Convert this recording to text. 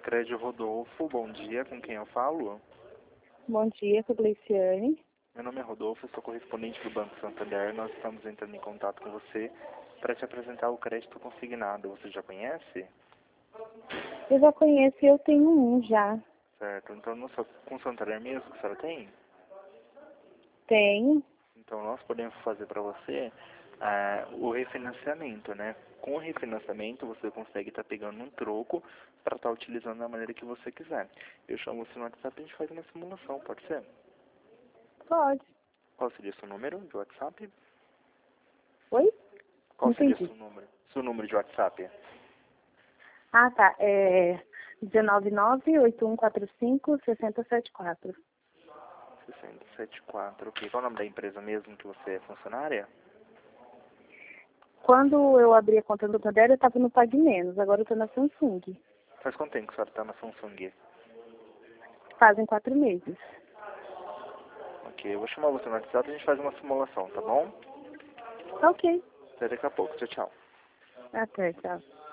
Crédito Rodolfo, bom dia, com quem eu falo? Bom dia, sou Gleiciane. Meu nome é Rodolfo, sou correspondente do Banco Santander. Nós estamos entrando em contato com você para te apresentar o crédito consignado. Você já conhece? Eu já conheço e eu tenho um já. Certo, então com o Santander mesmo que a senhora tem? Tenho. Então nós podemos fazer para você o refinanciamento, né? Com o refinanciamento você consegue estar pegando um troco para estar utilizando da maneira que você quiser. Eu chamo você no WhatsApp e a gente faz uma simulação, pode ser? Pode. Qual seria o seu número de WhatsApp? Oi? Qual seria o Entendi. seu número? Seu número de WhatsApp? Ah, tá. É 199-8145-6074. 674, ok. Qual é o nome da empresa mesmo que você é funcionária? Quando eu abri a conta do Santander, eu estava no Pague Menos. Agora eu estou na Samsung. Faz quanto tempo que a senhora está na Samsung? Fazem 4 meses. Ok, eu vou chamar você no WhatsApp e a gente faz uma simulação, tá bom? Ok. Até daqui a pouco. Tchau, tchau. Até, tchau.